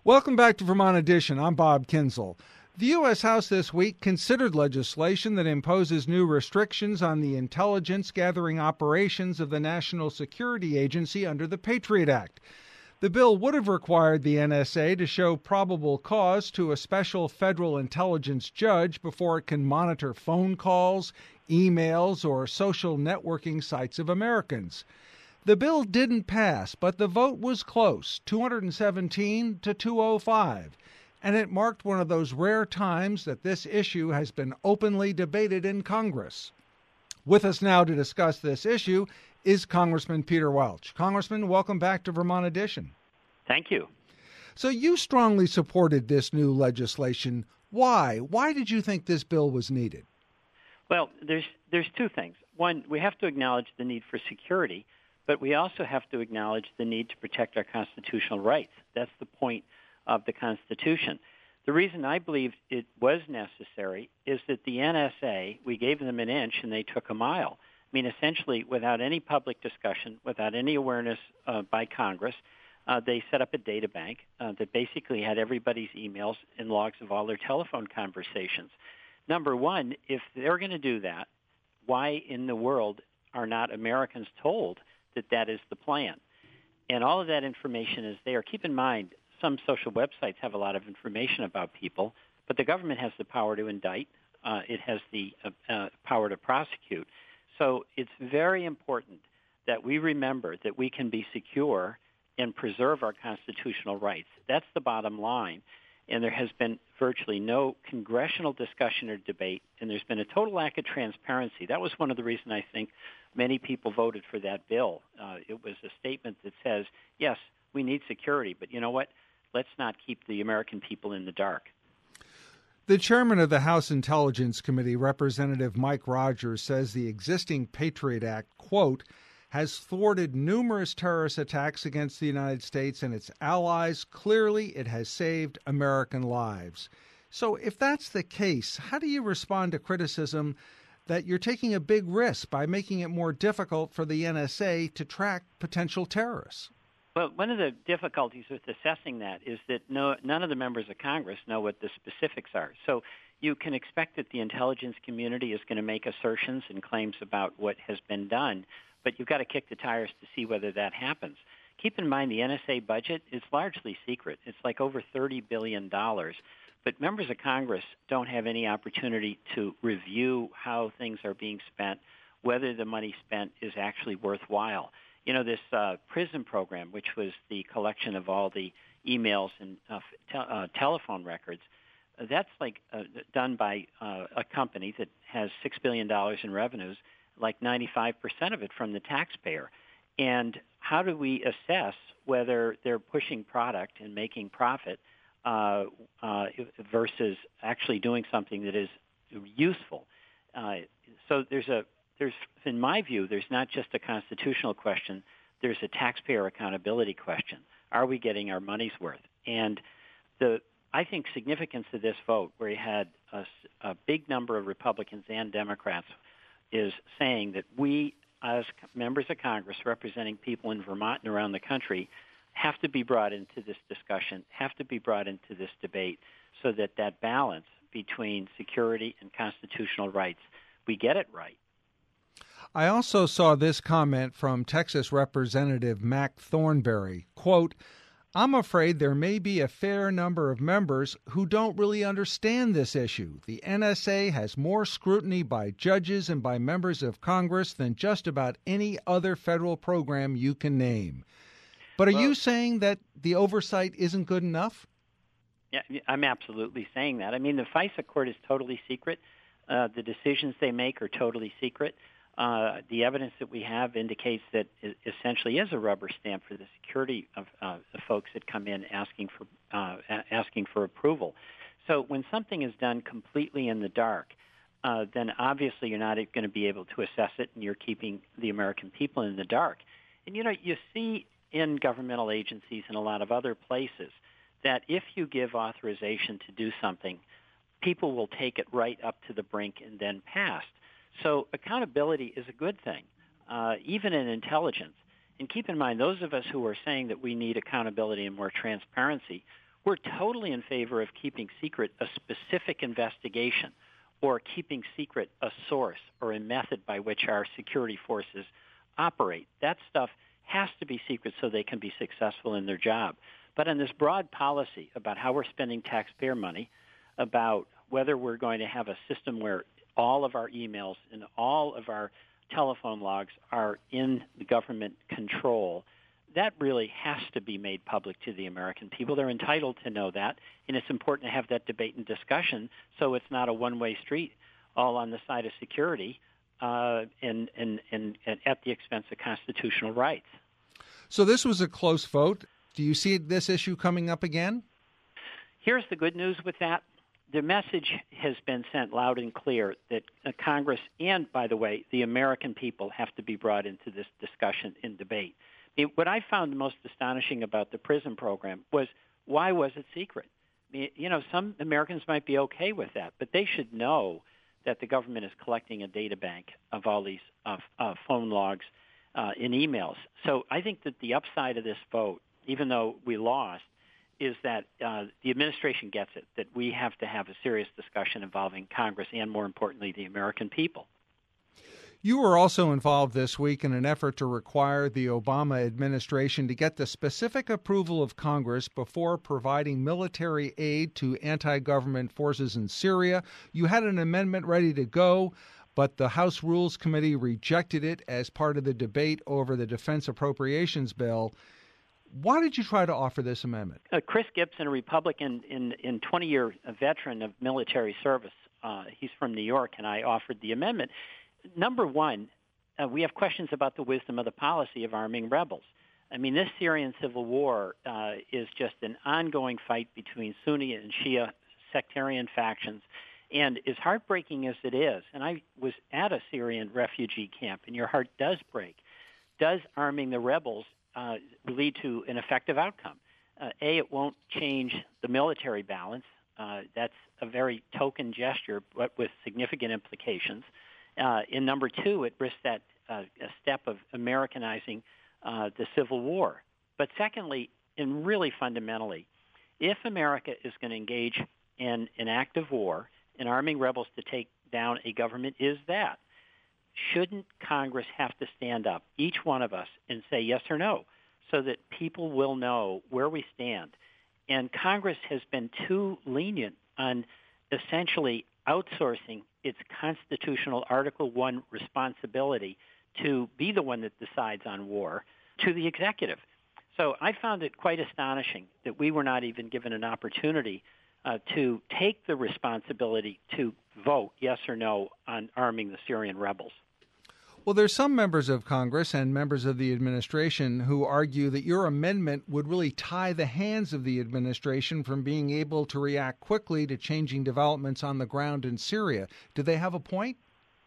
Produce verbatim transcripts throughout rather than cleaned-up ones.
Welcome back to Vermont Edition. I'm Bob Kinzel. The U S. House this week considered legislation that imposes new restrictions on the intelligence gathering operations of the National Security Agency under the Patriot Act. The bill would have required the N S A to show probable cause to a special federal intelligence judge before it can monitor phone calls, emails, or social networking sites of Americans. The bill didn't pass, but the vote was close, two hundred seventeen to two oh five, and it marked one of those rare times that this issue has been openly debated in Congress. With us now to discuss this issue is Congressman Peter Welch. Congressman, welcome back to Vermont Edition. Thank you. So you strongly supported this new legislation. Why? Why did you think this bill was needed? Well, there's there's two things. One, we have to acknowledge the need for security, but we also have to acknowledge the need to protect our constitutional rights. That's the point of the Constitution. The reason I believe it was necessary is that the N S A, we gave them an inch and they took a mile. I mean, essentially, without any public discussion, without any awareness uh, by Congress, uh, they set up a data bank uh, that basically had everybody's emails and logs of all their telephone conversations. Number one, if they're going to do that, why in the world are not Americans told that that is the plan? And all of that information is there. Keep in mind, some social websites have a lot of information about people, but the government has the power to indict. Uh, it has the uh, uh, power to prosecute. So it's very important that we remember that we can be secure and preserve our constitutional rights. That's the bottom line. And there has been virtually no congressional discussion or debate, and there's been a total lack of transparency. That was one of the reasons I think many people voted for that bill. Uh, it was a statement that says, yes, we need security, but you know what? Let's not keep the American people in the dark. The chairman of the House Intelligence Committee, Representative Mike Rogers, says the existing Patriot Act, quote, has thwarted numerous terrorist attacks against the United States and its allies. Clearly, it has saved American lives. So if that's the case, how do you respond to criticism that you're taking a big risk by making it more difficult for the N S A to track potential terrorists? Well, one of the difficulties with assessing that is that no, none of the members of Congress know what the specifics are. So you can expect that the intelligence community is going to make assertions and claims about what has been done, but you've got to kick the tires to see whether that happens. Keep in mind the N S A budget is largely secret. It's like over thirty billion dollars. But members of Congress don't have any opportunity to review how things are being spent, whether the money spent is actually worthwhile. You know, this uh, PRISM program, which was the collection of all the emails and uh, te- uh, telephone records, uh, that's like uh, done by uh, a company that has six billion dollars in revenues, like ninety-five percent of it from the taxpayer. And how do we assess whether they're pushing product and making profit uh, uh, versus actually doing something that is useful? Uh, so there's a There's, in my view, there's not just a constitutional question. There's a taxpayer accountability question. Are we getting our money's worth? And the, I think, significance of this vote, where you had a, a big number of Republicans and Democrats, is saying that we, as members of Congress representing people in Vermont and around the country, have to be brought into this discussion, have to be brought into this debate, so that that balance between security and constitutional rights, we get it right. I also saw this comment from Texas Representative Mac Thornberry, quote, I'm afraid there may be a fair number of members who don't really understand this issue. The N S A has more scrutiny by judges and by members of Congress than just about any other federal program you can name. But are well, you saying that the oversight isn't good enough? Yeah, I'm absolutely saying that. I mean, the FISA court is totally secret. Uh, the decisions they make are totally secret. Uh, the evidence that we have indicates that it essentially is a rubber stamp for the security of uh, the folks that come in asking for uh, asking for approval. So when something is done completely in the dark, uh, then obviously you're not going to be able to assess it, and you're keeping the American people in the dark. And you know, you see in governmental agencies and a lot of other places that if you give authorization to do something, people will take it right up to the brink and then past. So accountability is a good thing, uh, even in intelligence. And keep in mind, those of us who are saying that we need accountability and more transparency, we're totally in favor of keeping secret a specific investigation or keeping secret a source or a method by which our security forces operate. That stuff has to be secret so they can be successful in their job. But on this broad policy about how we're spending taxpayer money, about whether we're going to have a system where all of our emails and all of our telephone logs are in the government control, that really has to be made public to the American people. They're entitled to know that, and it's important to have that debate and discussion so it's not a one-way street all on the side of security uh, and, and, and, and at the expense of constitutional rights. So this was a close vote. Do you see this issue coming up again? Here's the good news with that. The message has been sent loud and clear that uh, Congress and, by the way, the American people have to be brought into this discussion and debate. It, what I found the most astonishing about the PRISM program was, why was it secret? I mean, you know, some Americans might be okay with that, but they should know that the government is collecting a data bank of all these uh, uh, phone logs uh, and emails. So I think that the upside of this vote, even though we lost, is that uh, the administration gets it, that we have to have a serious discussion involving Congress and, more importantly, the American people. You were also involved this week in an effort to require the Obama administration to get the specific approval of Congress before providing military aid to anti-government forces in Syria. You had an amendment ready to go, but the House Rules Committee rejected it as part of the debate over the defense appropriations bill. Why did you try to offer this amendment? Uh, Chris Gibson, a Republican in, in twenty-year veteran of military service, uh, he's from New York, and I offered the amendment. Number one, uh, we have questions about the wisdom of the policy of arming rebels. I mean, this Syrian civil war uh, is just an ongoing fight between Sunni and Shia sectarian factions. And as heartbreaking as it is, and I was at a Syrian refugee camp, and your heart does break, does arming the rebels Uh, lead to an effective outcome? Uh, a, it won't change the military balance. Uh, that's a very token gesture, but with significant implications. Uh, and number two, it risks that uh, a step of Americanizing uh, the Civil War. But secondly, and really fundamentally, if America is going to engage in an active war and arming rebels to take down a government, is that shouldn't Congress have to stand up, each one of us, and say yes or no, so that people will know where we stand? And Congress has been too lenient on essentially outsourcing its constitutional Article One responsibility to be the one that decides on war to the executive. So I found it quite astonishing that we were not even given an opportunity uh, to take the responsibility to vote yes or no on arming the Syrian rebels. Well, there's some members of Congress and members of the administration who argue that your amendment would really tie the hands of the administration from being able to react quickly to changing developments on the ground in Syria. Do they have a point?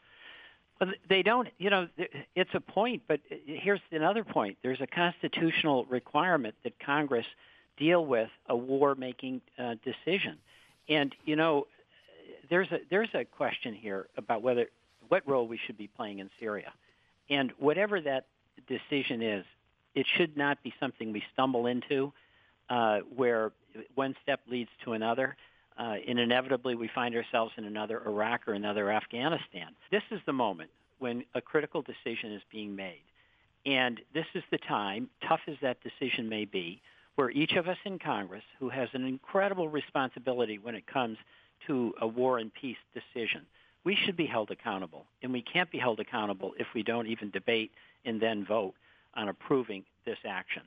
Well, they don't. You know, it's a point, but here's another point. There's a constitutional requirement that Congress deal with a war-making uh, decision. And, you know, there's a, there's a question here about whether what role we should be playing in Syria. And whatever that decision is, it should not be something we stumble into uh, where one step leads to another, uh, and inevitably we find ourselves in another Iraq or another Afghanistan. This is the moment when a critical decision is being made. And this is the time, tough as that decision may be, where each of us in Congress, who has an incredible responsibility when it comes to a war and peace decision, we should be held accountable, and we can't be held accountable if we don't even debate and then vote on approving this action.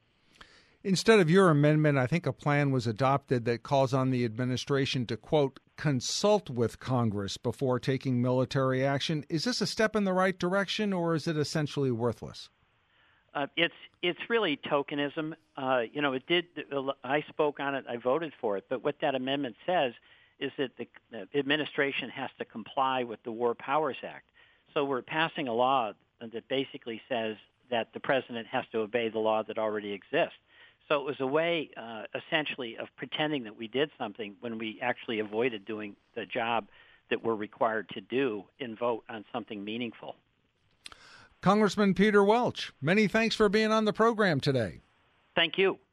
Instead of your amendment, I think a plan was adopted that calls on the administration to, quote, consult with Congress before taking military action. Is this a step in the right direction, or is it essentially worthless? Uh, it's it's really tokenism. Uh, you know, it did. I spoke on it. I voted for it. But what that amendment says is that the administration has to comply with the War Powers Act. So we're passing a law that basically says that the president has to obey the law that already exists. So it was a way, uh, essentially, of pretending that we did something when we actually avoided doing the job that we're required to do and vote on something meaningful. Congressman Peter Welch, many thanks for being on the program today. Thank you.